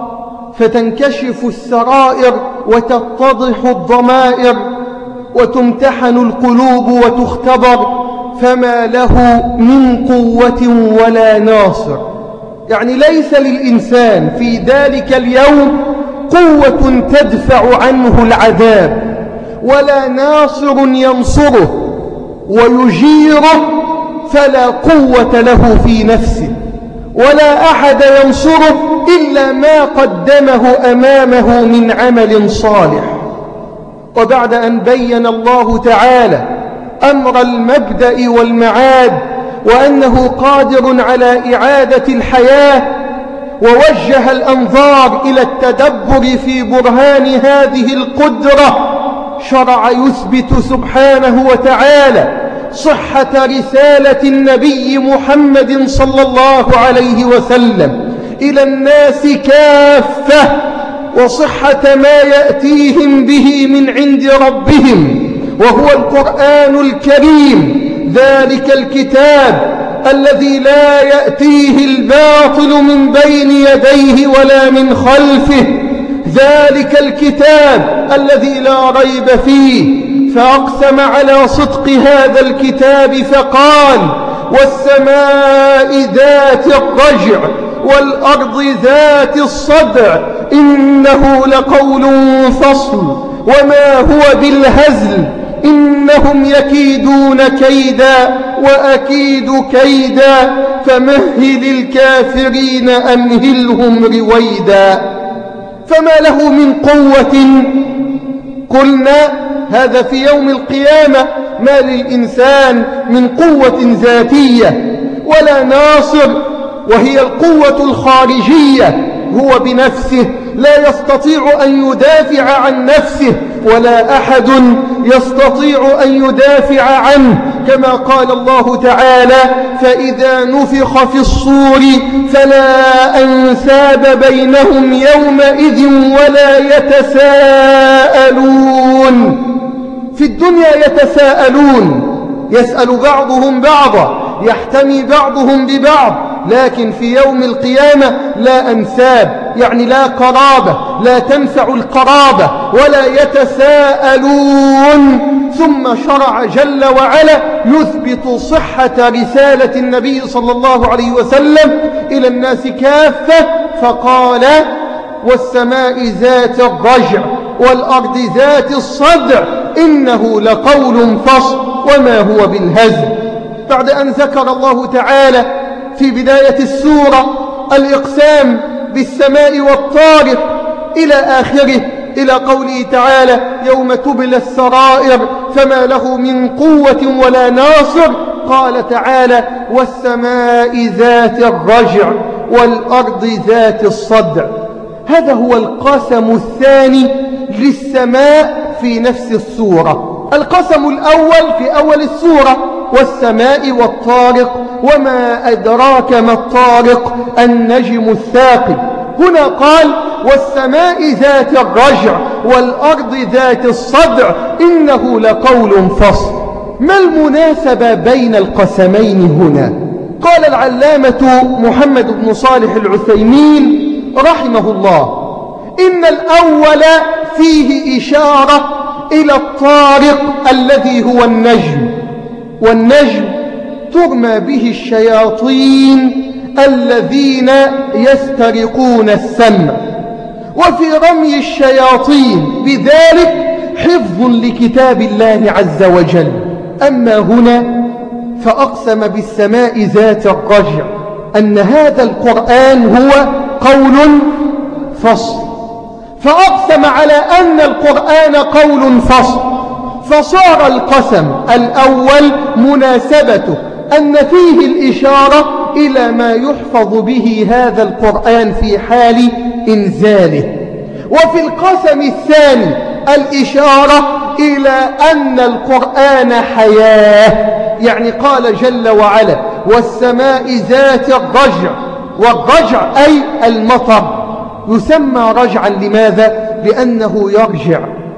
فتنكشف السرائر وتتضح الضمائر وتمتحن القلوب وتختبر، فما له من قوة ولا ناصر، يعني ليس للإنسان في ذلك اليوم قوة تدفع عنه العذاب، ولا ناصر ينصره ويجيره، فلا قوة له في نفسه، ولا أحد ينصره إلا ما قدمه أمامه من عمل صالح. وبعد أن بين الله تعالى أمر المبدأ والمعاد وأنه قادر على إعادة الحياة، ووجه الأنظار إلى التدبر في برهان هذه القدرة، شرع يثبت سبحانه وتعالى صحة رسالة النبي محمد صلى الله عليه وسلم إلى الناس كافة، وصحة ما يأتيهم به من عند ربهم، وهو القرآن الكريم، ذلك الكتاب الذي لا يأتيه الباطل من بين يديه ولا من خلفه، ذلك الكتاب الذي لا ريب فيه. فأقسم على صدق هذا الكتاب فقال: والسماء ذات الرجع والأرض ذات الصدع إنه لقول فصل وما هو بالهزل إنهم يكيدون كيدا وأكيد كيدا فمهل الكافرين أمهلهم رويدا. فما له من قوة، قلنا هذا في يوم القيامة ما للإنسان من قوة ذاتية، ولا ناصر وهي القوة الخارجية، هو بنفسه لا يستطيع أن يدافع عن نفسه، ولا أحد يستطيع أن يدافع عنه، كما قال الله تعالى: فإذا نفخ في الصور فلا أنساب بينهم يومئذ ولا يتساءلون. في الدنيا يتساءلون، يسأل بعضهم بعضا، يحتمي بعضهم ببعض، لكن في يوم القيامة لا أنساب، يعني لا قرابة، لا تنفع القرابة، ولا يتساءلون. ثم شرع جل وعلا يثبت صحة رسالة النبي صلى الله عليه وسلم إلى الناس كافة، فقال: والسماء ذات الرجع والأرض ذات الصدع إنه لقول فصل وما هو بالهزل. بعد أن ذكر الله تعالى في بداية السورة الإقسام بالسماء والطارق إلى آخره، إلى قوله تعالى: يوم تبلى السرائر فما له من قوة ولا ناصر، قال تعالى: والسماء ذات الرجع والأرض ذات الصدع. هذا هو القسم الثاني للسماء في نفس السورة. القسم الأول في أول السورة: والسماء والطارق وما أدراك ما الطارق النجم الثاقب. هنا قال: والسماء ذات الرجع والأرض ذات الصدع إنه لقول فصل. ما المناسبة بين القسمين هنا؟ قال العلامة محمد بن صالح العثيمين رحمه الله: إن الأول فيه إشارة إلى الطارق الذي هو النجم، والنجم ترمى به الشياطين الذين يسترقون السمع، وفي رمي الشياطين بذلك حفظ لكتاب الله عز وجل. أما هنا فأقسم بالسماء ذات الرجع أن هذا القرآن هو قول فصل، فأقسم على أن القرآن قول فصل، فصار القسم الأول مناسبته أن فيه الإشارة إلى ما يحفظ به هذا القرآن في حال إنزاله، وفي القسم الثاني الإشارة إلى أن القرآن حياة، يعني قال جل وعلا والسماء ذات الرجع، والرجع أي المطر، يسمى رجعا لماذا؟ لأنه يرجع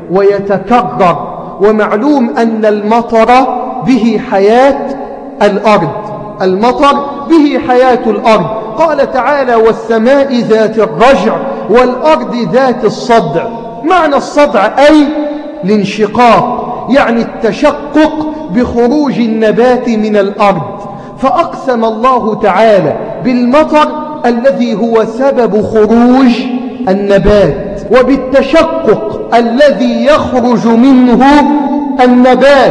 ويتكرر، ومعلوم أن المطر به حياة الأرض، المطر به حياة الأرض. قال تعالى والسماء ذات الرجع والأرض ذات الصدع. معنى الصدع أي الانشقاق، يعني التشقق بخروج النبات من الأرض. فأقسم الله تعالى بالمطر الذي هو سبب خروج النبات، وبالتشقق الذي يخرج منه النبات،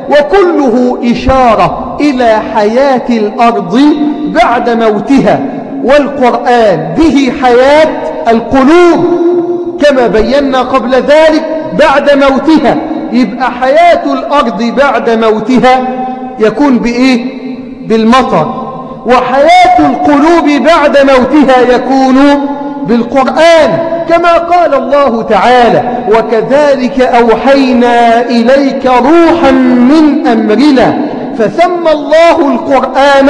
وكله إشارة إلى حياة الأرض بعد موتها. والقرآن به حياة القلوب كما بينا قبل ذلك بعد موتها، يبقى حياة الأرض بعد موتها يكون بإيه؟ بالمطر، وحياة القلوب بعد موتها يكون بالقرآن، كما قال الله تعالى وكذلك أوحينا إليك روحا من أمرنا، فسمى الله القرآن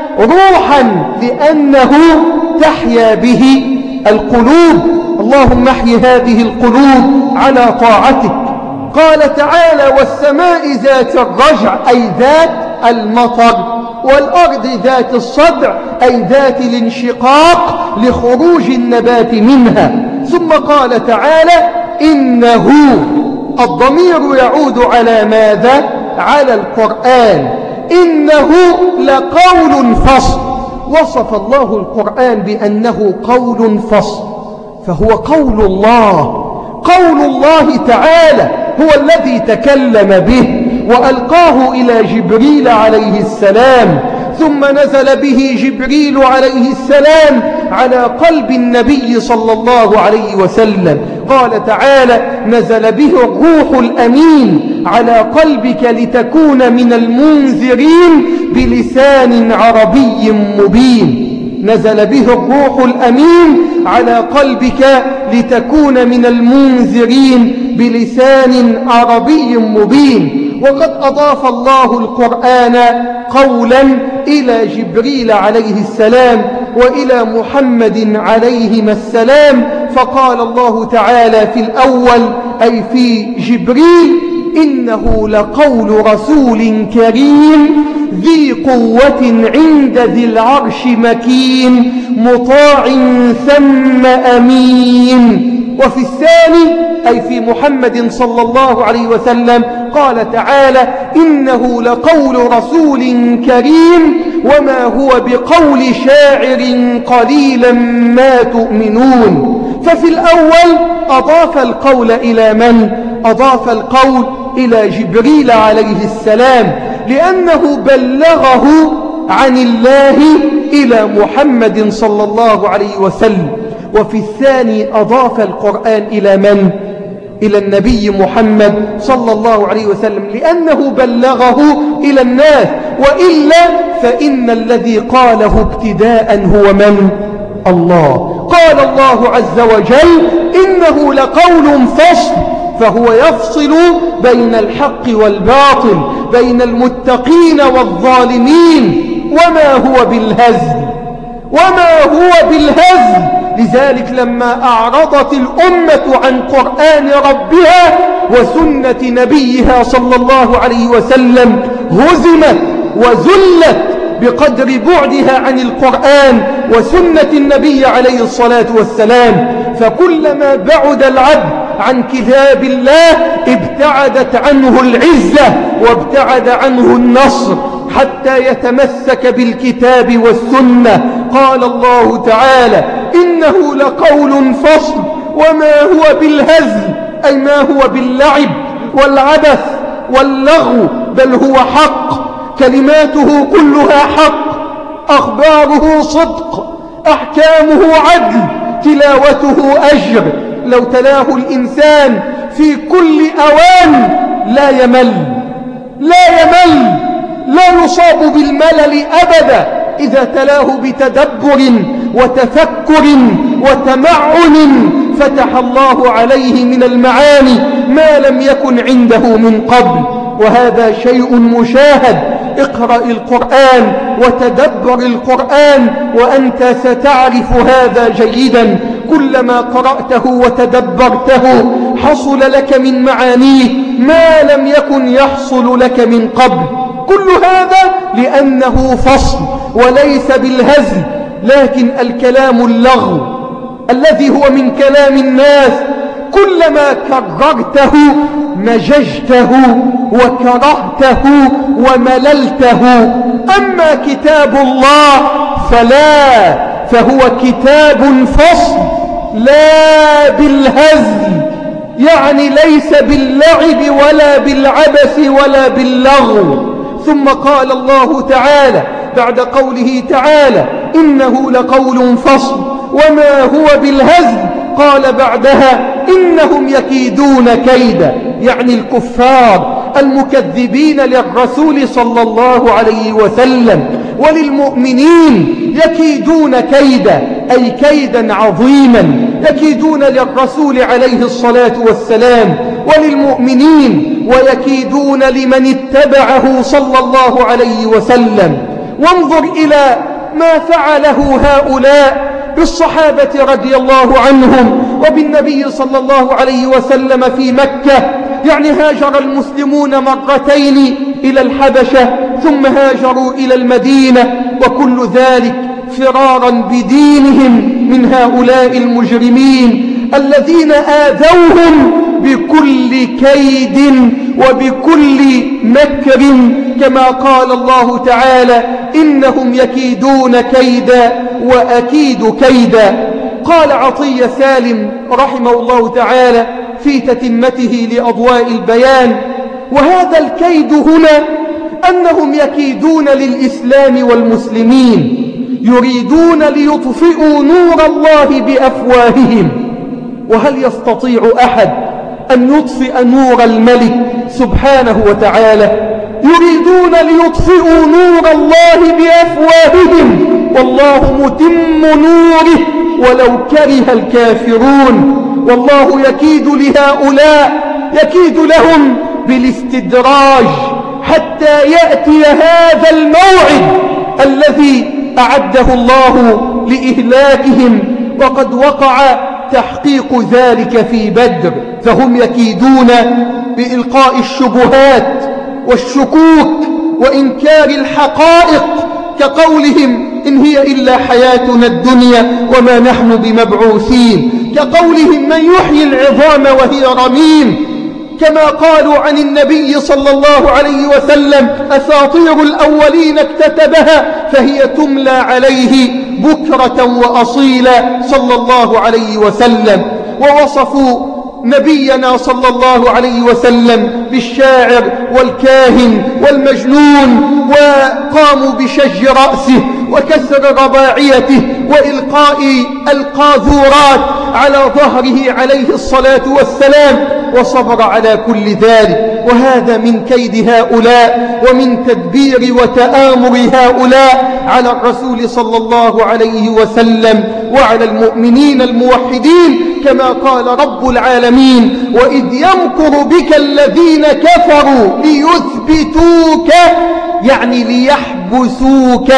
روحا لأنه تحيا به القلوب. اللهم احي هذه القلوب على طاعتك. قال تعالى والسماء ذات الرجع أي ذات المطر، والأرض ذات الصدع أي ذات الانشقاق لخروج النبات منها. ثم قال تعالى إنه، الضمير يعود على ماذا؟ على القرآن. إنه لقول فصل، وصف الله القرآن بأنه قول فصل، فهو قول الله، قول الله تعالى هو الذي تكلم به وألقاه إلى جبريل عليه السلام، ثم نزل به جبريل عليه السلام على قلب النبي صلى الله عليه وسلم. قال تعالى نزل به الروح الأمين على قلبك لتكون من المنذرين بلسان عربي مبين. نزل به الروح الأمين على قلبك لتكون من المنذرين بلسان عربي مبين. وقد أضاف الله القرآن قولا إلى جبريل عليه السلام وإلى محمد عليهما السلام، فقال الله تعالى في الأول أي في جبريل إنه لقول رسول كريم ذي قوة عند ذي العرش مكين مطاع ثم أمين. وفي الثاني أي في محمد صلى الله عليه وسلم قال تعالى إنه لقول رسول كريم وما هو بقول شاعر قليلا ما تؤمنون. ففي الأول أضاف القول إلى من؟ أضاف القول إلى جبريل عليه السلام لأنه بلغه عن الله إلى محمد صلى الله عليه وسلم. وفي الثاني أضاف القرآن إلى من؟ إلى النبي محمد صلى الله عليه وسلم لأنه بلغه إلى الناس، وإلا فإن الذي قاله ابتداء هو من؟ الله. قال الله عز وجل إنه لقول فصل، فهو يفصل بين الحق والباطل، بين المتقين والظالمين، وما هو بالهزل، وما هو بالهزل. لذلك لما أعرضت الأمة عن قرآن ربها وسنة نبيها صلى الله عليه وسلم هزمت وذلت بقدر بعدها عن القرآن وسنة النبي عليه الصلاة والسلام. فكلما بعد العبد عن كتاب الله ابتعدت عنه العزة وابتعد عنه النصر حتى يتمسك بالكتاب والسنة. قال الله تعالى إنه لقول فصل وما هو بالهزل أي ما هو باللعب والعبث واللغو، بل هو حق، كلماته كلها حق، أخباره صدق، أحكامه عدل، تلاوته أجر، لو تلاه الإنسان في كل أوان لا يمل لا يمل لا يصاب بالملل أبدا إذا تلاه بتدبر وتفكر وتمعن، فتح الله عليه من المعاني ما لم يكن عنده من قبل، وهذا شيء مشاهد. اقرأ القرآن وتدبر القرآن وأنت ستعرف هذا جيدا. كلما قرأته وتدبرته حصل لك من معانيه ما لم يكن يحصل لك من قبل. كل هذا لأنه فصل وليس بالهزل، لكن الكلام اللغو الذي هو من كلام الناس كلما كررته مججته وكرهته ومللته. أما كتاب الله فلا، فهو كتاب فصل لا بالهزل، يعني ليس باللعب ولا بالعبث ولا باللغو. ثم قال الله تعالى بعد قوله تعالى إنه لقول فصل وما هو بالهزل، قال بعدها إنهم يكيدون كيدا، يعني الكفار المكذبين للرسول صلى الله عليه وسلم وللمؤمنين يكيدون كيدا، أي كيدا عظيما، يكيدون للرسول عليه الصلاة والسلام وللمؤمنين، ويكيدون لمن اتبعه صلى الله عليه وسلم. وانظر إلى ما فعله هؤلاء بالصحابة رضي الله عنهم وبالنبي صلى الله عليه وسلم في مكة، يعني هاجر المسلمون مرتين إلى الحبشة ثم هاجروا إلى المدينة، وكل ذلك فرارا بدينهم من هؤلاء المجرمين الذين آذوهم بكل كيد وبكل مكر، كما قال الله تعالى إنهم يكيدون كيدا وأكيد كيدا. قال عطية سالم رحمه الله تعالى في تتمته لأضواء البيان: وهذا الكيد هنا أنهم يكيدون للإسلام والمسلمين، يريدون ليطفئوا نور الله بأفواههم، وهل يستطيع أحد أن يطفئ نور الملك سبحانه وتعالى؟ يريدون ليطفئوا نور الله بأفواههم والله متم نوره ولو كره الكافرون. والله يكيد لهؤلاء، يكيد لهم بالاستدراج حتى يأتي هذا الموعد الذي أعده الله لإهلاكهم، وقد وقع تحقيق ذلك في بدر. فهم يكيدون بإلقاء الشبهات والشكوك وإنكار الحقائق، كقولهم إن هي إلا حياتنا الدنيا وما نحن بمبعوثين، كقولهم من يحيي العظام وهي رميم، كما قالوا عن النبي صلى الله عليه وسلم أساطير الأولين اكتتبها فهي تملى عليه بكرة وأصيلا صلى الله عليه وسلم. ووصفوا نبينا صلى الله عليه وسلم بالشاعر والكاهن والمجنون، وقاموا بشج رأسه وكسر رباعيته وإلقاء القاذورات على ظهره عليه الصلاة والسلام، وصبر على كل ذلك. وهذا من كيد هؤلاء ومن تدبير وتآمر هؤلاء على الرسول صلى الله عليه وسلم وعلى المؤمنين الموحدين، كما قال رب العالمين: وإذ يمكر بك الذين كفروا ليثبتوك، يعني ليحبسوك،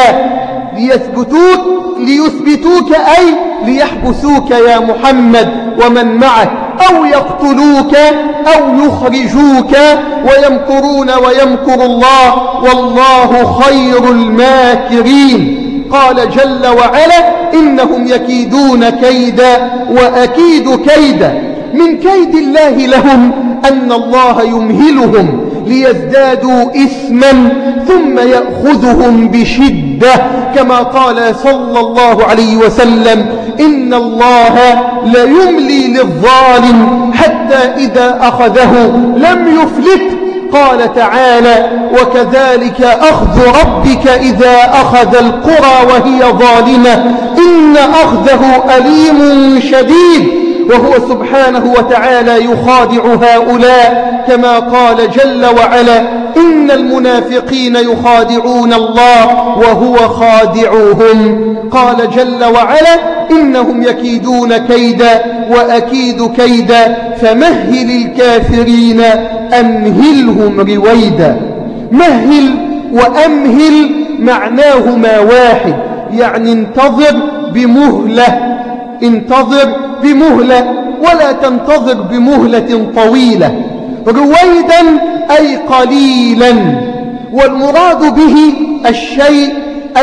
ليثبتوك ليثبتوك أي ليحبسوك يا محمد ومن معك، أو يقتلوك أو يخرجوك، ويمكرون ويمكر الله والله خير الماكرين. قال جل وعلا: إنهم يكيدون كيدا وأكيد كيدا. من كيد الله لهم أن الله يمهلهم ليزدادوا إثما ثم يأخذهم بشدة، كما قال صلى الله عليه وسلم: إن الله ليملي للظالم حتى إذا أخذه لم يفلته. قال تعالى: وكذلك أخذ ربك إذا أخذ القرى وهي ظالمة إن أخذه أليم شديد. وهو سبحانه وتعالى يخادع هؤلاء كما قال جل وعلا: إن المنافقين يخادعون الله وهو خادعهم. قال جل وعلا: إنهم يكيدون كيدا وأكيد كيدا فمهل الكافرين أمهلهم رويدا. مهل وأمهل معناهما واحد، يعني انتظر بمهلة، انتظر بمهلة ولا تنتظر بمهلة طويلة. رويدا أي قليلا، والمراد به الشيء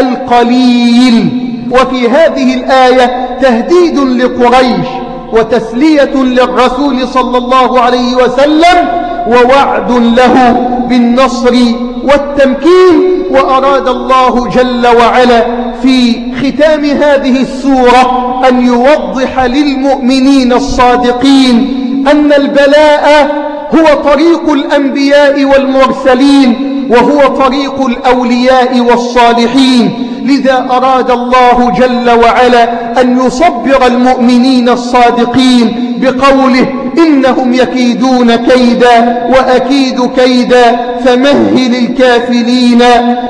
القليل. وفي هذه الآية تهديد لقريش وتسلية للرسول صلى الله عليه وسلم ووعد له بالنصر والتمكين. وأراد الله جل وعلا في ختام هذه السورة أن يوضح للمؤمنين الصادقين أن البلاء هو طريق الأنبياء والمرسلين، وهو طريق الأولياء والصالحين. لذا أراد الله جل وعلا أن يصبر المؤمنين الصادقين بقوله: إنهم يكيدون كيدا وأكيد كيدا فمهل الكافرين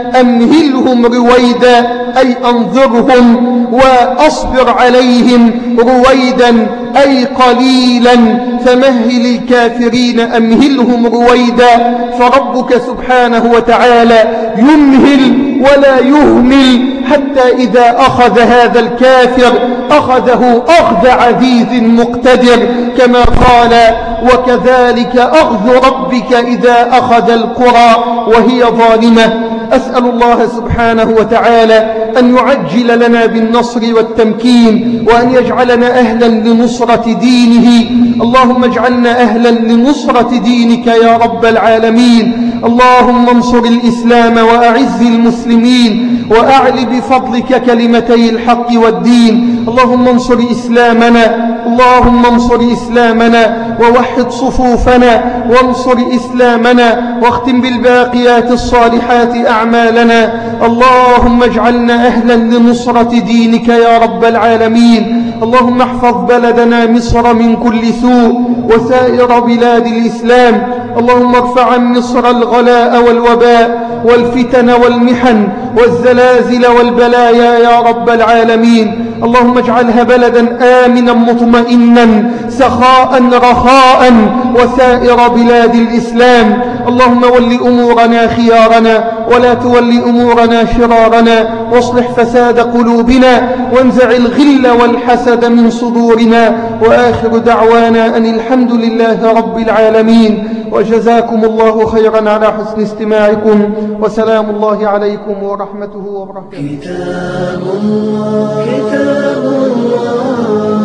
أمهلهم رويدا، أي أنظرهم وأصبر عليهم رويدا أي قليلا، فمهل الكافرين أمهلهم رويدا. فربك سبحانه وتعالى يمهل ولا يهمل حتى إذا أخذ هذا الكافر أخذه أخذ عزيز مقتدر، كما قال: وكذلك أخذ ربك إذا أخذ القرى وهي ظالمة. أسأل الله سبحانه وتعالى أن يعجل لنا بالنصر والتمكين، وأن يجعلنا أهلا لنصرة دينه. اللهم اجعلنا أهلا لنصرة دينك يا رب العالمين. اللهم انصر الإسلام وأعز المسلمين، وأعل بفضلك كلمتي الحق والدين. اللهم انصر إسلامنا، اللهم انصر إسلامنا ووحد صفوفنا، وانصر إسلامنا واختم بالباقيات الصالحات أعمالنا. اللهم اجعلنا أهلا لنصرة دينك يا رب العالمين. اللهم احفظ بلدنا مصر من كل سوء وسائر بلاد الإسلام. اللهم ارفع عن مصر الغلاء والوباء والفتن والمحن والزلازل والبلايا يا رب العالمين. اللهم اجعلها بلدا آمنا مطمئنا سخاء رخاء وسائر بلاد الإسلام. اللهم ول أمورنا خيارنا ولا تول أمورنا شرارنا، واصلح فساد قلوبنا، وانزع الغل والحسد من صدورنا. وآخر دعوانا أن الحمد لله رب العالمين. وجزاكم الله خيرا على حسن استماعكم، وسلام الله عليكم ورحمته وبركاته. كتاب الله كتاب الله.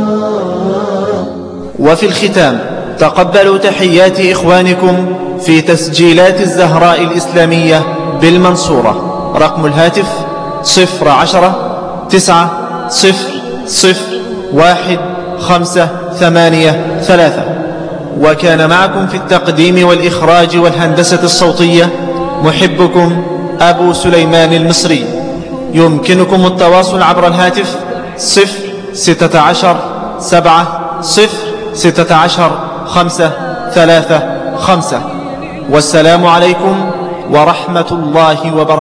وفي الختام تقبلوا تحيات إخوانكم في تسجيلات الزهراء الإسلامية بالمنصورة. رقم الهاتف صفر عشرة تسعة صفر صفر واحد خمسة ثمانية ثلاثة. وكان معكم في التقديم والإخراج والهندسة الصوتية محبكم أبو سليمان المصري. يمكنكم التواصل عبر الهاتف صفر ستة عشر سبعة صفر ستة عشر خمسة ثلاثة خمسة. والسلام عليكم ورحمة الله وبركاته.